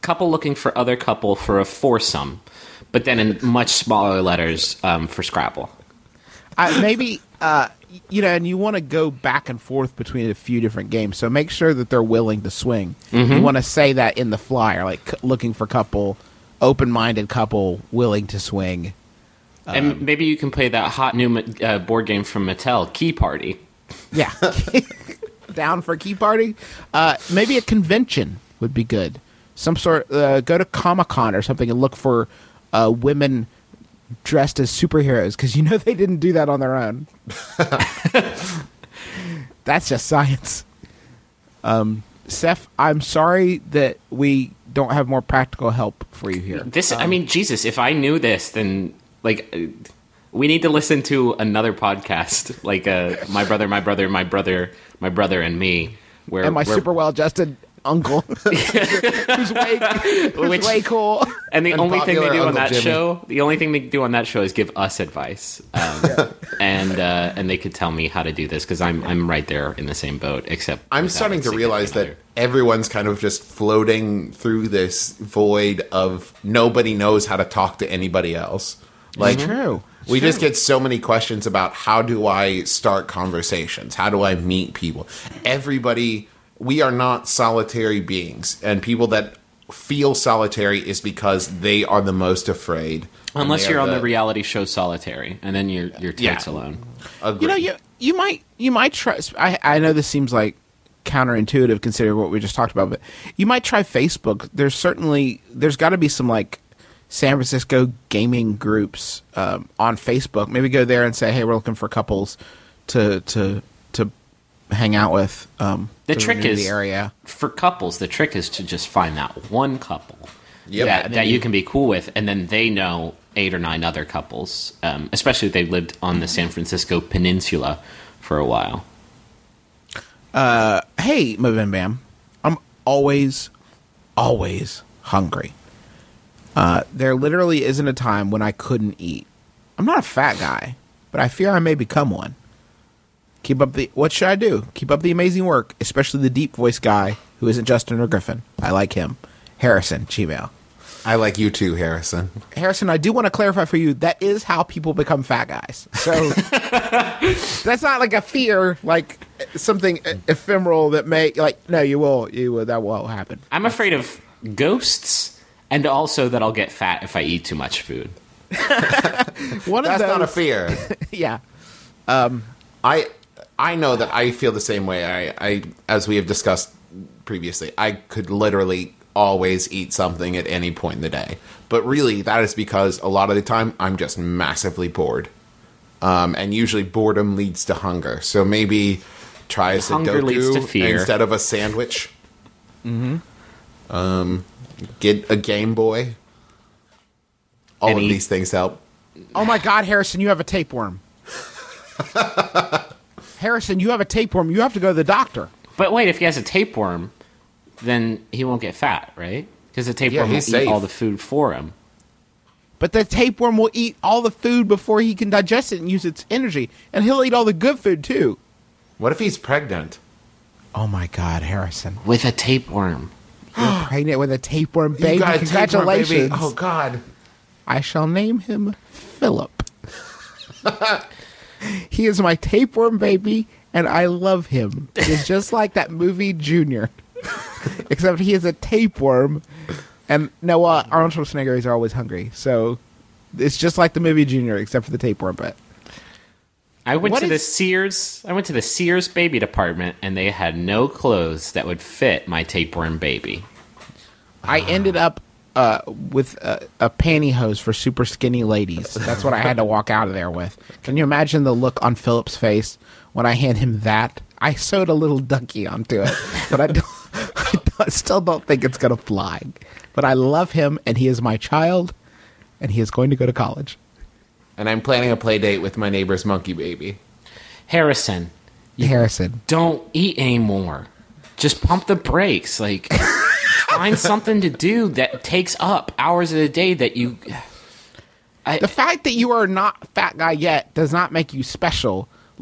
Speaker 4: couple looking for other couple for a foursome, but then in much smaller letters um, for Scrabble.
Speaker 3: I, maybe, uh, you know, and you want to go back and forth between a few different games, so make sure that they're willing to swing. Mm-hmm. You want to say that in the flyer, like c- looking for couple, open-minded couple, willing to swing.
Speaker 4: And
Speaker 3: Um,
Speaker 4: maybe you can play that hot new uh, board game from Mattel, Key Party.
Speaker 3: Yeah. Down for a key party? Uh, maybe a convention would be good. Some sort, uh, go to Comic-Con or something and look for uh, women dressed as superheroes, because you know they didn't do that on their own. That's just science. Um, Seth, I'm sorry that we don't have more practical help for you here.
Speaker 4: This,
Speaker 3: um,
Speaker 4: I mean, Jesus, if I knew this, then, like, uh, we need to listen to another podcast, like uh, My Brother, My Brother, My Brother, My Brother and Me. Where,
Speaker 3: and my
Speaker 4: where,
Speaker 3: super well-adjusted uncle, who's way, who's
Speaker 4: Which-
Speaker 3: way cool.
Speaker 4: And the
Speaker 5: And
Speaker 4: only thing they
Speaker 5: popular
Speaker 4: do on
Speaker 5: Uncle
Speaker 4: that
Speaker 5: Jimmy.
Speaker 4: show, the only thing they do on that show is give us advice, um, and uh, and they could tell me how to do this because I'm I'm right there in the same boat. Except
Speaker 5: I'm
Speaker 4: without
Speaker 5: starting
Speaker 4: a
Speaker 5: to realize that
Speaker 4: significant
Speaker 5: everyone's kind of just floating through this void of nobody knows how to talk to anybody else. Like,
Speaker 3: True.
Speaker 5: we just get so many questions about how do I start conversations? How do I meet people? Everybody, we are not solitary beings, and people that feel solitary is because they are the most afraid.
Speaker 4: other. Unless
Speaker 5: And they
Speaker 4: you're
Speaker 5: are
Speaker 4: on the reality show Solitary, and then you're you're
Speaker 5: Yeah.
Speaker 4: totes alone.
Speaker 5: Agreed.
Speaker 3: You know, you you might you might try. I I know this seems like counterintuitive considering what we just talked about, but you might try Facebook. There's certainly there's got to be some like San Francisco gaming groups um, on Facebook. Maybe go there and say, hey, we're looking for couples to to to hang out with. Um,
Speaker 4: The
Speaker 3: to
Speaker 4: trick
Speaker 3: renew
Speaker 4: is
Speaker 3: the area.
Speaker 4: for couples. The trick is to just find that one couple
Speaker 5: Yep.
Speaker 4: that,
Speaker 5: And
Speaker 4: that you can be cool with, and then they know eight or nine other couples, um, especially if they lived on the San Francisco Peninsula for a while.
Speaker 3: Hey, Mabim Bam, I'm always, always hungry. Uh, there literally isn't a time when I couldn't eat. I'm not a fat guy, but I fear I may become one. Keep up the. What should I do? Keep up the amazing work, especially the deep voice guy who isn't Justin or Griffin. I like him. Harrison, Gmail.
Speaker 5: I like you too, Harrison.
Speaker 3: Harrison, I do want to clarify for you that is how people become fat guys. So that's not like a fear, like something e- ephemeral that may like. No, you will. You will. That will happen.
Speaker 4: I'm afraid of ghosts, and also that I'll get fat if I eat too much food.
Speaker 3: One of
Speaker 5: That's
Speaker 3: those.
Speaker 5: not a fear.
Speaker 3: Yeah.
Speaker 5: I I know that I feel the same way. I, I as we have discussed previously, I could literally always eat something at any point in the day. But really, that is because a lot of the time I'm just massively bored. Um, and usually boredom leads to hunger. So maybe try a
Speaker 4: Hunger leads to
Speaker 5: Sudoku
Speaker 4: fear.
Speaker 5: instead of a sandwich. Mm-hmm. Um, get a Game Boy. All
Speaker 4: And
Speaker 5: of
Speaker 4: eat-
Speaker 5: these things help.
Speaker 3: Oh my God, Harrison, you have a tapeworm. Harrison, you have a tapeworm. You have to go to the doctor.
Speaker 4: But wait, if he has a tapeworm, then he won't get fat, right? Because the tapeworm will
Speaker 5: he's
Speaker 4: eat
Speaker 5: safe.
Speaker 4: all the food for him.
Speaker 3: But the tapeworm will eat all the food before he can digest it and use its energy. And he'll eat all the good food, too.
Speaker 5: What if he's pregnant?
Speaker 3: Oh my God, Harrison.
Speaker 4: With a tapeworm.
Speaker 3: You're pregnant with a tapeworm
Speaker 5: You
Speaker 3: baby.
Speaker 5: got a tapeworm,
Speaker 3: Congratulations.
Speaker 5: baby. Oh, God.
Speaker 3: I shall name him Philip. He is my tapeworm baby, and I love him. He's just like that movie Junior. Except he is a tapeworm. And Noah, Arnold Schwarzenegger are always hungry. So it's just like the movie Junior, except for the tapeworm bit.
Speaker 4: I went
Speaker 3: What
Speaker 4: to the
Speaker 3: is-
Speaker 4: Sears. I went to the Sears baby department, and they had no clothes that would fit my tapeworm baby.
Speaker 3: I ended up uh, with a, a pantyhose for super skinny ladies. That's what I had to walk out of there with. Can you imagine the look on Philip's face when I hand him that? I sewed a little ducky onto it, but I, don't, I, don't, I still don't think it's going to fly. But I love him, and he is my child, and he is going to go to college.
Speaker 5: And I'm planning a play date with my neighbor's monkey baby.
Speaker 4: Harrison,
Speaker 3: Harrison.
Speaker 4: don't eat anymore. Just pump the brakes. Like, find something to do that takes up hours of the day that you. I,
Speaker 3: The fact that you are not a fat guy yet does not make you special. Like,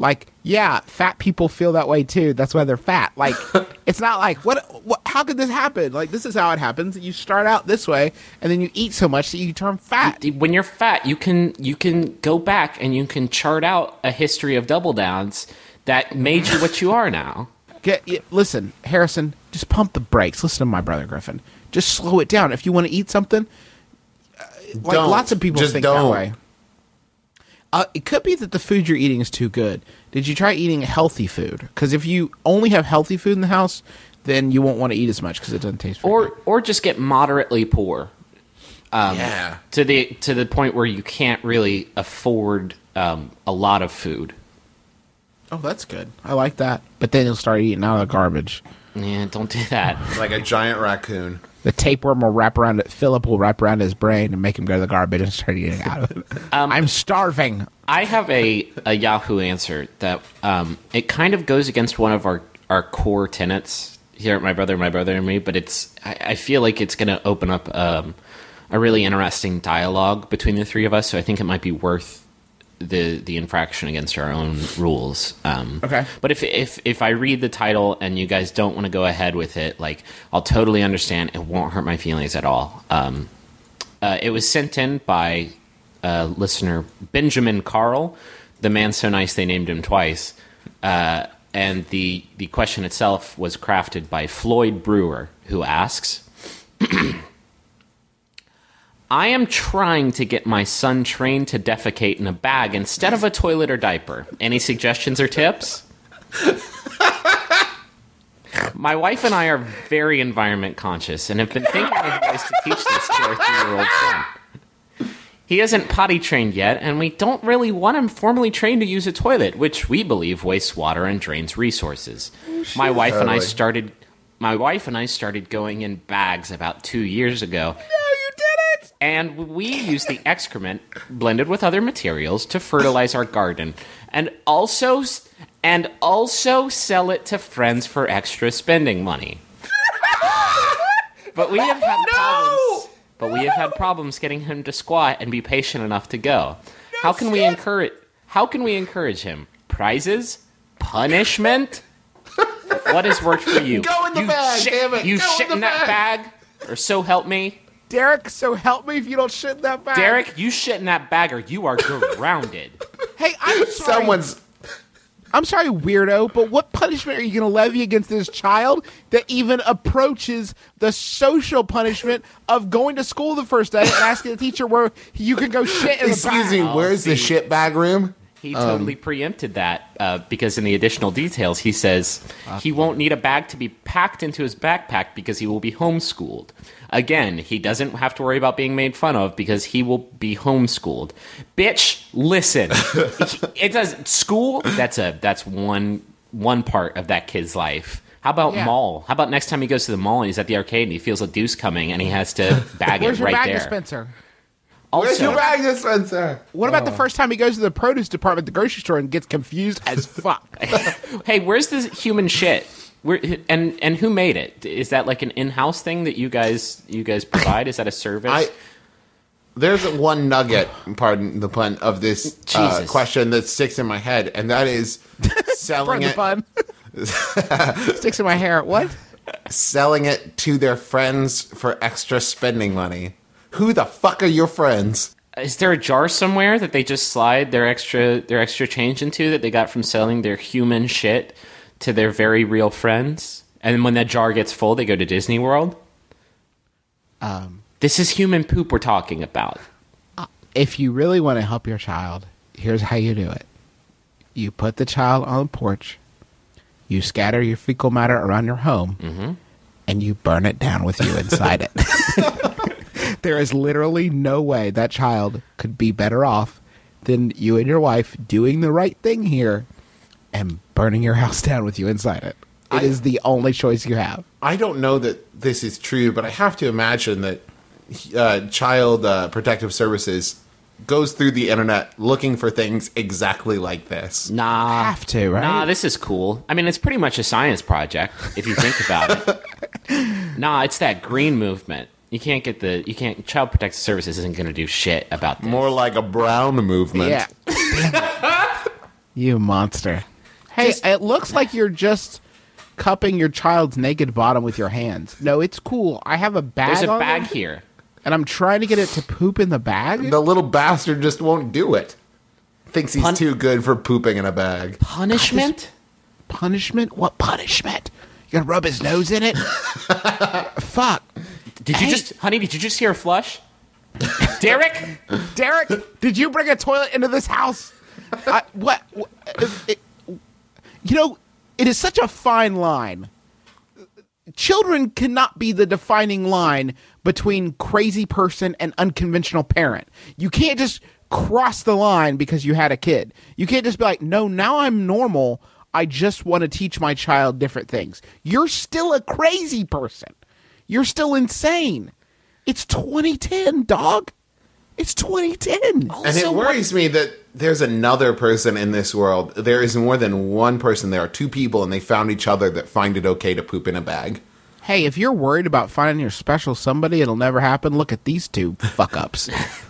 Speaker 3: yeah, fat people feel that way too. That's why they're fat. Like, it's not like, what, what, how could this happen? Like, this is how it happens. You start out this way, and then you eat so much that you turn fat.
Speaker 4: When you're fat, you can you can go back and you can chart out a history of double downs that made you what you are now.
Speaker 3: Get, listen, Harrison, just pump the brakes. Listen to my brother Griffin. Just slow it down. If you want to eat something, uh, like
Speaker 5: Don't.
Speaker 3: lots of people
Speaker 5: Just
Speaker 3: think
Speaker 5: don't.
Speaker 3: that way. Uh, it could be that the food you're eating is too good. Did you try eating healthy food? Because if you only have healthy food in the house, then you won't want to eat as much because it doesn't taste very
Speaker 4: Or
Speaker 3: good.
Speaker 4: or just get moderately poor. Um,
Speaker 5: Yeah.
Speaker 4: To the to the point where you can't really afford um, a lot of food.
Speaker 3: Oh, that's good. I like that. But then you'll start eating out of the garbage.
Speaker 4: Yeah, don't do that.
Speaker 5: Like a giant raccoon.
Speaker 3: The tapeworm will wrap around it. Philip will wrap around his brain and make him go to the garbage and start eating out of it.
Speaker 4: Um,
Speaker 3: I'm starving.
Speaker 4: I have a, a Yahoo answer that um, it kind of goes against one of our, our core tenets here at My Brother, My Brother and Me, but it's I, I feel like it's going to open up um, a really interesting dialogue between the three of us, so I think it might be worth the the infraction against our own rules. Um,
Speaker 3: Okay.
Speaker 4: But if, if, if I read the title and you guys don't want to go ahead with it, like, I'll totally understand. It won't hurt my feelings at all. Um, uh, it was sent in by uh, listener Benjamin Carl, the man so nice they named him twice. Uh, and the, the question itself was crafted by Floyd Brewer, who asks, I am trying to get my son trained to defecate in a bag instead of a toilet or diaper. Any suggestions or tips? My wife and I are very environment conscious and have been thinking of ways to teach this to our three-year-old son. He isn't potty trained yet, and we don't really want him formally trained to use a toilet, which we believe wastes water and drains resources. My wife and I
Speaker 5: Totally.
Speaker 4: started my wife and I started going in bags about two years ago. And we use the excrement blended with other materials to fertilize our garden, and also and also sell it to friends for extra spending money. But we have had problems. But we have had problems getting him to squat and be patient enough to go. How can we encourage? How can we encourage him? Prizes? Punishment? What has worked for you?
Speaker 5: Go in the
Speaker 4: you
Speaker 5: bag,
Speaker 4: shit,
Speaker 5: damn it.
Speaker 4: You
Speaker 5: Go in
Speaker 4: shit
Speaker 5: the
Speaker 4: in that bag, or so help me.
Speaker 3: Derek, so help me if you don't shit in that bag.
Speaker 4: Derek, you shit in that bag or you are grounded.
Speaker 3: Hey, I'm sorry.
Speaker 5: Someone's.
Speaker 3: I'm sorry, weirdo, but what punishment are you going to levy against this child that even approaches the social punishment of going to school the first day and asking the teacher where you can go shit in the
Speaker 5: Excuse
Speaker 3: bag?
Speaker 5: me, where's the shit bag room?
Speaker 4: He totally preempted that uh, because in the additional details, he says he won't need a bag to be packed into his backpack because he will be homeschooled. Again, he doesn't have to worry about being made fun of because he will be homeschooled. Bitch, listen. It does school. That's a that's one one part of that kid's life. How about
Speaker 3: Yeah.
Speaker 4: mall? How about next time he goes to the mall and he's at the arcade and he feels a deuce coming and he has to bag
Speaker 3: Where's
Speaker 4: it
Speaker 3: your
Speaker 4: right
Speaker 3: bag
Speaker 4: there.
Speaker 3: dispenser?
Speaker 5: Where's
Speaker 4: Also,
Speaker 5: your bag dispenser?
Speaker 3: What about the first time he goes to the produce department at the grocery store and gets confused as fuck?
Speaker 4: hey, where's the human shit? Where, and and who made it? Is that like an in-house thing that you guys you guys provide? Is that a service?
Speaker 5: I there's one nugget, pardon the pun, of this uh,
Speaker 4: Jesus.
Speaker 5: question that sticks in my head, and that is selling
Speaker 3: Pardon the
Speaker 5: it,
Speaker 3: fun. Sticks in my hair. What?
Speaker 5: selling it to their friends for extra spending money. Who the fuck are your friends?
Speaker 4: Is there a jar somewhere that they just slide their extra their extra change into that they got from selling their human shit to their very real friends? And when that jar gets full, they go to Disney World?
Speaker 3: Um,
Speaker 4: This is human poop we're talking about.
Speaker 3: if you really want to help your child, here's how you do it. You put the child on the porch, you scatter your fecal matter around your home,
Speaker 4: Mm-hmm.
Speaker 3: and you burn it down with you inside it. There is literally no way that child could be better off than you and your wife doing the right thing here and burning your house down with you inside it. It
Speaker 5: I-
Speaker 3: is the only choice you have.
Speaker 5: I don't know that this is true, but I have to imagine that uh, Child uh, Protective Services goes through the internet looking for things exactly like this.
Speaker 4: Nah.
Speaker 3: Have to, right?
Speaker 4: Nah, this is cool. I mean, it's pretty much a science project if you think about it. Nah, it's that green movement. You can't get the you can't Child Protective Services isn't going to do shit about this.
Speaker 5: More like a brown movement.
Speaker 3: Yeah. You monster. Hey,
Speaker 4: Just-
Speaker 3: it looks like you're just cupping your child's naked bottom with your hands. No, it's cool. I have a bag.
Speaker 4: There's a
Speaker 3: on
Speaker 4: bag
Speaker 3: it,
Speaker 4: here.
Speaker 3: and I'm trying to get it to poop in the bag.
Speaker 5: The little bastard just won't do it. Thinks he's
Speaker 4: Pun-
Speaker 5: too good for pooping in a bag.
Speaker 4: Punishment?
Speaker 3: Punishment? What punishment? You gonna rub his nose in it? Fuck.
Speaker 4: Did you
Speaker 3: Hey.
Speaker 4: just, honey? Did you just hear a flush? Derek,
Speaker 3: Derek, did you bring a toilet into this house? I, what? what it, you know, it is such a fine line. Children cannot be the defining line between crazy person and unconventional parent. You can't just cross the line because you had a kid. You can't just be like, no, now I'm normal. I just want to teach my child different things. You're still a crazy person. You're still insane. It's twenty ten, dog. It's twenty ten.
Speaker 5: And it worries me that there's another person in this world. There is more than one person. There are two people, and they found each other that find it okay to poop in a bag.
Speaker 3: Hey, if you're worried about finding your special somebody, it'll never happen. Look at these two fuck-ups.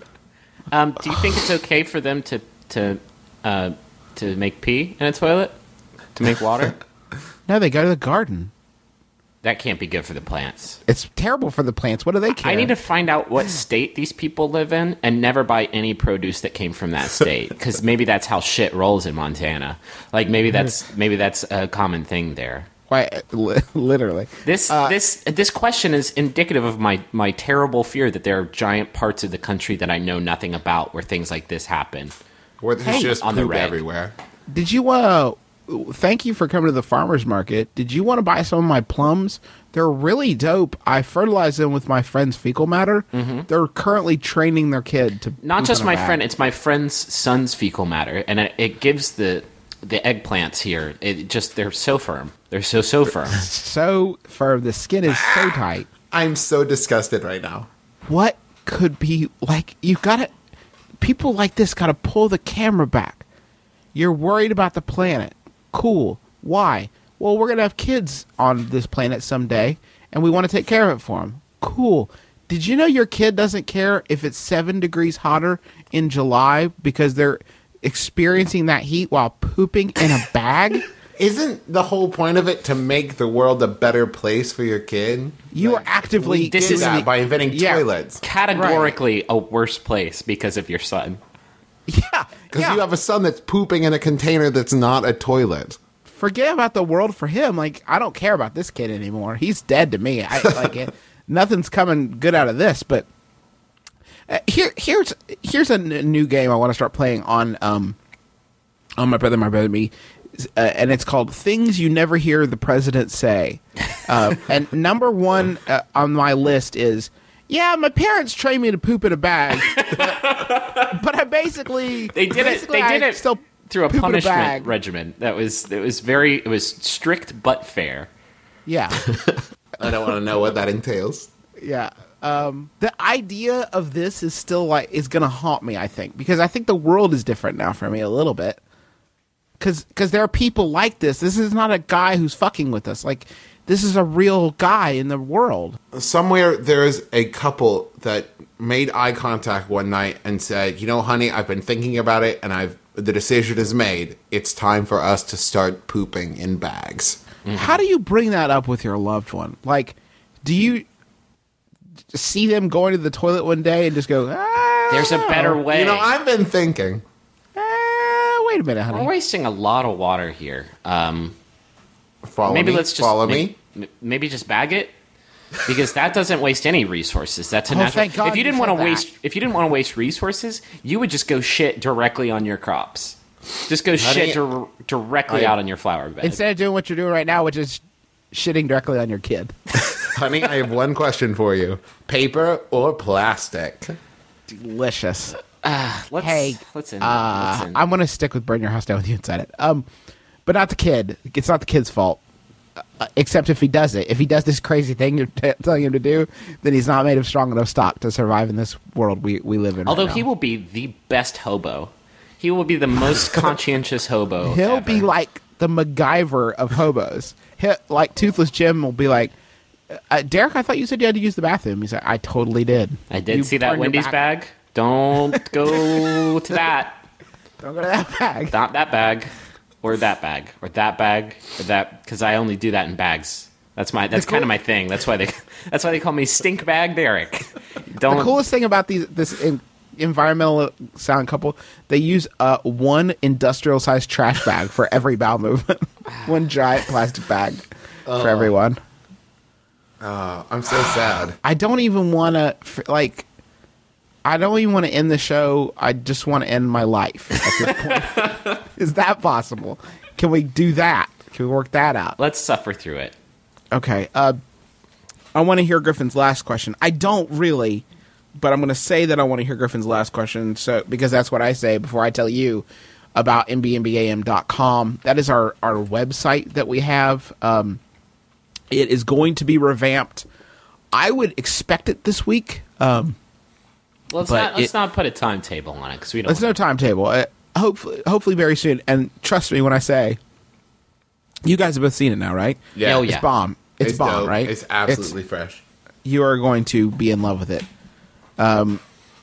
Speaker 4: um, do you think it's okay for them to to uh, to make pee in a toilet? To make water?
Speaker 3: No, they go to the garden.
Speaker 4: That can't be good for the plants.
Speaker 3: It's terrible for the plants. What do they care?
Speaker 4: I need to find out what state these people live in and never buy any produce that came from that state, because maybe that's how shit rolls in Montana. Like maybe that's maybe that's a common thing there.
Speaker 3: Why, li- literally.
Speaker 4: This
Speaker 3: Uh,
Speaker 4: this this question is indicative of my my terrible fear that there are giant parts of the country that I know nothing about where things like this happen.
Speaker 5: Where there's
Speaker 3: Hey,
Speaker 5: just
Speaker 4: on the
Speaker 5: poop
Speaker 4: reg.
Speaker 5: everywhere.
Speaker 3: Did you uh thank you for coming to the farmer's market. Did you want to buy some of my plums? They're really dope. I fertilize them with my friend's fecal matter. Mm-hmm. They're currently training their kid to
Speaker 4: Not
Speaker 3: poop
Speaker 4: just
Speaker 3: in a
Speaker 4: my
Speaker 3: bag.
Speaker 4: friend, it's my friend's son's fecal matter, and it, it gives the the eggplants here. It just they're so firm. They're so so firm.
Speaker 3: So firm. The skin is so tight.
Speaker 5: I'm so disgusted right now.
Speaker 3: What could be like? You gotta. People like this gotta pull the camera back. You're worried about the planet. Cool. Why? Well, we're gonna have kids on this planet someday, and we want to take care of it for them. Cool. Did you know your kid doesn't care if it's seven degrees hotter in July because they're experiencing that heat while pooping in a bag?
Speaker 5: Isn't the whole point of it to make the world a better place for your kid?
Speaker 3: You
Speaker 5: Like,
Speaker 3: are actively
Speaker 5: we
Speaker 4: This
Speaker 5: did
Speaker 4: is
Speaker 5: that
Speaker 3: the-
Speaker 5: by inventing
Speaker 3: Yeah.
Speaker 5: toilets.
Speaker 4: Categorically a worse place because of your son.
Speaker 3: Yeah,
Speaker 5: Because
Speaker 3: yeah.
Speaker 5: you have a son that's pooping in a container that's not a toilet.
Speaker 3: Forget about the world for him. Like, I don't care about this kid anymore. He's dead to me. I like it. Nothing's coming good out of this. But uh, here, here's here's a n- new game I want to start playing on um on my brother, my brother, me, uh, and it's called Things You Never Hear the President Say. Uh, and number one uh, on my list is. Yeah, my parents trained me to poop in a bag, but, but I basically
Speaker 4: They did it.
Speaker 3: basically
Speaker 4: They did
Speaker 3: I
Speaker 4: it
Speaker 3: still
Speaker 4: through a
Speaker 3: poop in
Speaker 4: punishment
Speaker 3: bag.
Speaker 4: regimen. That was it was very it was strict but fair.
Speaker 3: Yeah.
Speaker 5: I don't want to know what that entails.
Speaker 3: Yeah. Um, the idea of this is still like is gonna haunt me. I think because I think the world is different now for me a little bit. Because because there are people like this. This is not a guy who's fucking with us. Like this is a real guy in the world.
Speaker 5: Somewhere there's a couple that made eye contact one night and said, "You know, honey, I've been thinking about it, and I've the decision is made. It's time for us to start pooping in bags."
Speaker 3: How do you bring that up with your loved one? Like, do you see them going to the toilet one day and just go, ah,
Speaker 4: There's a better way.
Speaker 5: You know, I've been thinking.
Speaker 3: ah, wait a minute,
Speaker 4: We're
Speaker 3: honey.
Speaker 4: wasting a lot of water here. Um,
Speaker 5: Follow
Speaker 4: maybe
Speaker 5: me.
Speaker 4: let's just
Speaker 5: follow
Speaker 4: may-
Speaker 5: me.
Speaker 4: m- Maybe just bag it. Because that doesn't waste any resources. That's a
Speaker 3: Oh,
Speaker 4: natural.
Speaker 3: thank God
Speaker 4: if you
Speaker 3: you
Speaker 4: didn't want to
Speaker 3: said that.
Speaker 4: waste, if you didn't want to waste resources, you would just go shit directly on your crops. Just go shit dir- directly
Speaker 5: I-
Speaker 4: out on your flower bed.
Speaker 3: Instead of doing what you're doing right now, which is shitting directly on your kid.
Speaker 5: Honey, I have one question for you: paper or plastic?
Speaker 3: Delicious.
Speaker 4: let's,
Speaker 3: Hey,
Speaker 4: let's end.
Speaker 3: Uh,
Speaker 4: let's end.
Speaker 3: I'm going to stick with burn your house down with you inside it. Um, but not the kid. It's not the kid's fault. Uh, except if he does it. If he does this crazy thing you're t- telling him to do, then he's not made of strong enough stock to survive in this world we, we live in.
Speaker 4: Although
Speaker 3: right
Speaker 4: he
Speaker 3: now.
Speaker 4: will be the best hobo. He will be the most conscientious hobo.
Speaker 3: He'll
Speaker 4: ever.
Speaker 3: be like the MacGyver of hobos. He, like Toothless Jim will be like, uh, Derek, I thought you said you had to use the bathroom. He's like, I totally did.
Speaker 4: I did
Speaker 3: You
Speaker 4: see that
Speaker 3: burned your
Speaker 4: Wendy's
Speaker 3: back-
Speaker 4: bag. Don't go to that.
Speaker 3: Don't go to that bag.
Speaker 4: Not that bag. or that bag, or that bag, or that, because I only do that in bags. That's my. That's kind of my thing. That's why they. That's why they call me Stink Bag Derek. Don't.
Speaker 3: The coolest thing about these this in, environmental sound couple, they use uh, one industrial sized trash bag for every bowel movement. One giant plastic bag uh, for everyone.
Speaker 5: Uh, I'm so sad.
Speaker 3: I don't even want to like. I don't even want to end the show. I just want to end my life at this point. Is that possible? Can we do that? Can we work that out?
Speaker 4: Let's suffer through it.
Speaker 3: Okay. Uh, I want to hear Griffin's last question. I don't really, but I'm going to say that I want to hear Griffin's last question, so because that's what I say before I tell you about M B M B A M dot com. That is our, our website that we have. Um, it is going to be revamped. I would expect it this week. Um,
Speaker 4: let's not let's it, not put a timetable on it because we don't.
Speaker 3: There's no timetable. Uh, hopefully, hopefully very soon. And trust me when I say, you guys have both seen it now, right?
Speaker 5: Yeah,
Speaker 4: oh, yeah.
Speaker 3: It's bomb. It's,
Speaker 5: it's
Speaker 3: bomb,
Speaker 5: dope.
Speaker 3: right?
Speaker 5: It's absolutely it's, fresh.
Speaker 3: You are going to be in love with it. Um,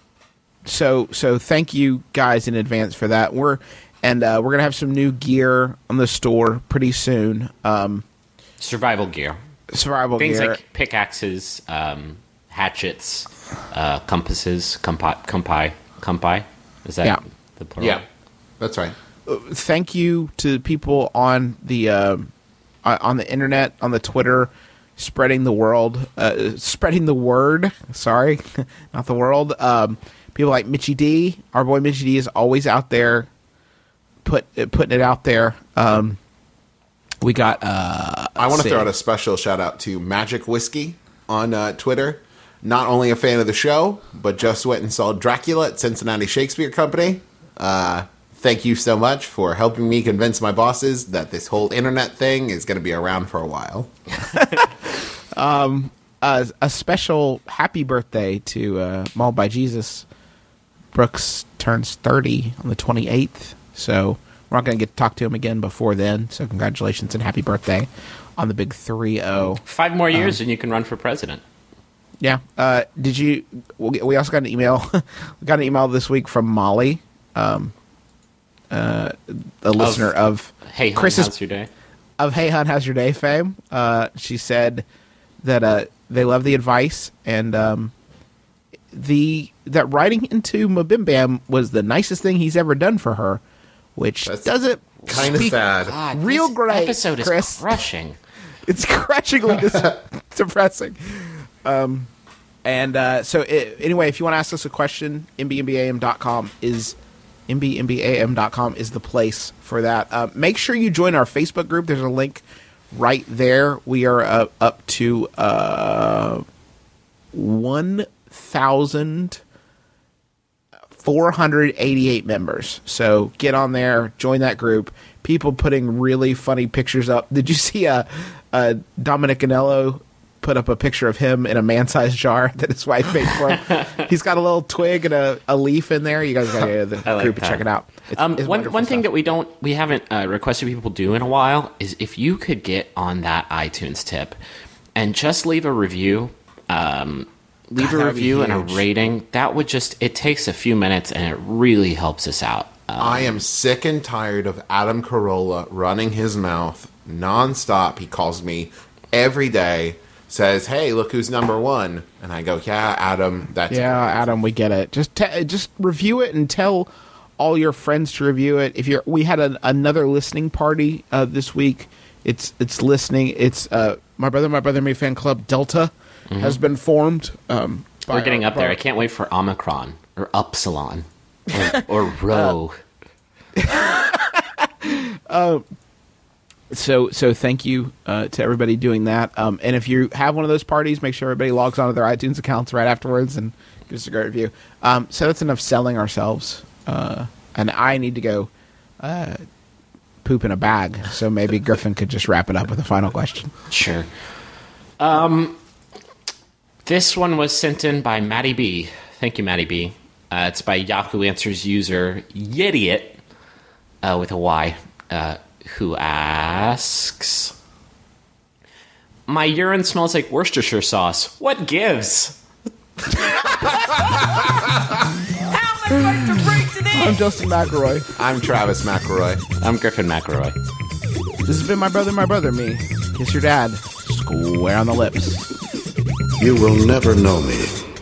Speaker 3: so so thank you guys in advance for that. We're and uh, we're gonna have some new gear on the store pretty soon. Um,
Speaker 4: survival gear,
Speaker 3: survival
Speaker 4: things
Speaker 3: gear,
Speaker 4: like pickaxes, um, hatchets, uh, compasses, compi, compi, compi. Is that
Speaker 3: yeah.
Speaker 4: the plural?
Speaker 5: Yeah, that's right.
Speaker 3: Thank you to people on the uh, on the internet, on the Twitter, spreading the world, uh, spreading the word. Sorry, not the world. Um, people like Mitchie D, our boy Mitchie D, is always out there, put putting it out there. Um, we got. Uh,
Speaker 5: I want to
Speaker 3: see.
Speaker 5: throw out a special shout out to Magic Whiskey on uh, Twitter. Not only a fan of the show, but just went and saw Dracula at Cincinnati Shakespeare Company. Uh, Thank you so much for helping me convince my bosses that this whole internet thing is going to be around for a while.
Speaker 3: um, uh, a special happy birthday to uh, Mauled by Jesus. Brooks turns thirty on the twenty-eighth, so we're not going to get to talk to him again before then. So congratulations and happy birthday on the big three oh.
Speaker 4: Five more years
Speaker 3: um,
Speaker 4: and you can run for president.
Speaker 3: Yeah. Uh, did you? We also got an email. we got an email this week from Molly. Um, Uh, a listener of,
Speaker 4: of Hey Hun,
Speaker 3: Chris's,
Speaker 4: how's your day?
Speaker 3: Of Hey Hun, how's your day fame. Uh, she said that uh, they love the advice and um, the that writing into Mabim Bam was the nicest thing he's ever done for her, which
Speaker 5: That's
Speaker 3: doesn't
Speaker 5: kind of sad.
Speaker 4: God,
Speaker 3: real
Speaker 4: this
Speaker 3: great.
Speaker 4: Episode is
Speaker 3: Chris.
Speaker 4: crushing.
Speaker 3: It's crushingly dis- depressing. Um, and uh, so it, anyway, if you want to ask us a question, M B M B A M dot com is. M B M B A M dot com is the place for that. Uh, make sure you join our Facebook group. There's a link right there. We are uh, up to uh, one thousand four hundred eighty-eight members. So get on there, join that group. People putting really funny pictures up. Did you see uh, uh, Dominic Anello put up a picture of him in a man-sized jar that his wife made for him? He's got a little twig and a, a leaf in there. You guys got to go to the
Speaker 4: like
Speaker 3: group
Speaker 4: that.
Speaker 3: and check it out. It's,
Speaker 4: um,
Speaker 3: it's
Speaker 4: one one thing
Speaker 3: stuff.
Speaker 4: that we don't we haven't uh, requested people do in a while is if you could get on that iTunes tip and just leave a review, um, leave
Speaker 3: God,
Speaker 4: a review and a
Speaker 3: huge.
Speaker 4: rating. That would just it takes a few minutes and it really helps us out. Um,
Speaker 5: I am sick and tired of Adam Carolla running his mouth nonstop. He calls me every day, says, "Hey, look who's number one," and I go, "Yeah, Adam, that's
Speaker 3: Yeah,
Speaker 5: great."
Speaker 3: Adam, we get it. Just te- just review it and tell all your friends to review it. If you're, we had a, another listening party uh, this week. It's it's listening. It's uh, my brother, my brother, me fan club Delta mm-hmm. has been formed. Um,
Speaker 4: We're getting
Speaker 3: our,
Speaker 4: up there.
Speaker 3: our,
Speaker 4: I can't wait for Omicron or Upsilon or, or Rho.
Speaker 3: uh, So, so thank you uh, to everybody doing that. Um, and if you have one of those parties, make sure everybody logs onto their iTunes accounts right afterwards and gives us a great review. Um, so that's enough selling ourselves. Uh, and I need to go uh, poop in a bag. So maybe Griffin could just wrap it up with a final question.
Speaker 4: Sure. Um, this one was sent in by Maddie B. Thank you, Maddie B. Uh, it's by Yahoo Answers user Yidiot uh, with a Y. Uh, who asks, "My urine smells like Worcestershire sauce. What gives?"
Speaker 2: How am I supposed to breathe today?
Speaker 3: I'm Justin McElroy.
Speaker 5: I'm Travis McElroy.
Speaker 4: I'm Griffin McElroy.
Speaker 3: This has been My Brother, My Brother, Me. Kiss your dad. Square on the lips.
Speaker 6: You will never know me.